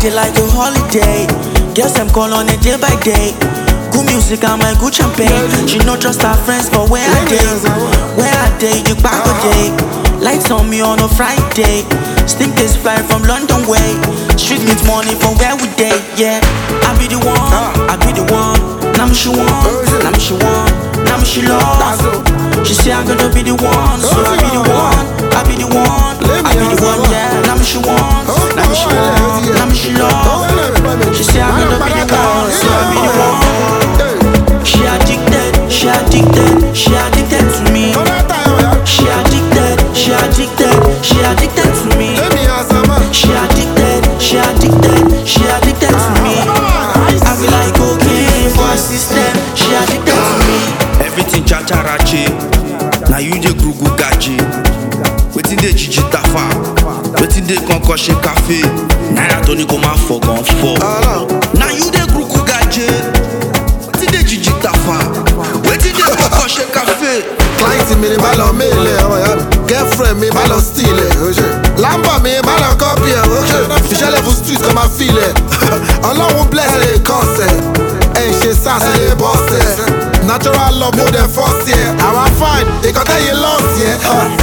party like a holiday. Girls them call on it day by day. Good music and my good champagne. She no trust her friends, but where I day? Where I day? You back a day. Lights on me on a Friday. Stinkers fly from London way. Street meet money from where we day. Yeah, I be the one. I be the one. Now she want. Now she want. Now she love. She say I'm gonna be the one. So I be the one. I be the one. I be the one. Yeah. Now she want. Now she want. Now she love. She say I'm gonna be the one. So I be the one. She addicted. She addicted. She addicted to me. She addicted. She addicted. She addicted to me. She addicted. She addicted. She addicted to me. I feel like cocaine for a system. She addicted to me. Everything chacharache. Now you the grugu gaji. Waiting the Gigi Tafa. Waiting the concussion cafe. Now I don't go my gun for. Now you the grugu gaji. Waiting the Gigi Tafa. Waiting the concussion cafe. Client mi ni ma lọ mail ẹ, girlfriend mi ma lọ steal ẹ, Lambo mi ma lọ copy ẹ, iṣẹ́ level street kọ́ máa feel ẹ, Ọlọ́run bless ẹ kọ́sẹ̀, ẹ ṣe sars ẹ bọ́sẹ̀, natural love mo dẹ̀ force ẹ, àwa fine, ìkọ́tẹ́ yìí lost ẹ.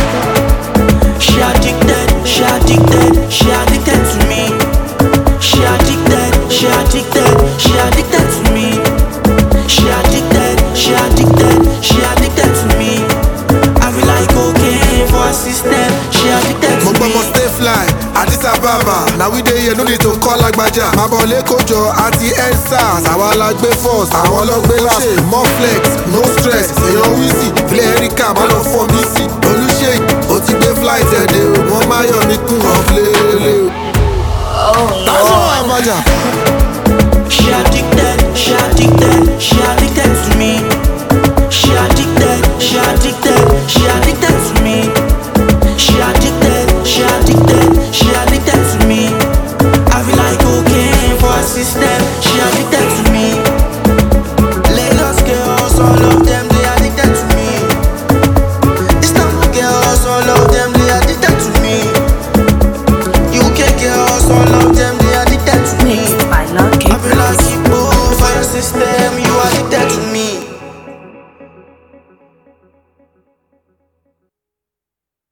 She addicted, she addicted, she addicted to me. She addicted, she addicted, she addicted to me. She addicted, she addicted, she addicted to me. I feel like cocaine for a system. She addicted to me. Mo stay fly, Addis Ababa. Now we dey here, no need to call Agbaja. Mabọ̀ lẹ́kọ̀ọ́jọ àti EndSARS. Àwa la gbé first, àwọn lọ gbé last. More flex, no stress. Èèyàn Wizzy, ilé Erika, má lọ fọ́ mi sí. Olúṣèyí, ó ti gbé flight ẹ̀dẹ̀ o. Wọ́n máa yọ̀ mí kún ọ̀flẹ̀lẹ̀ o. Táṣọ̀ Àbájá.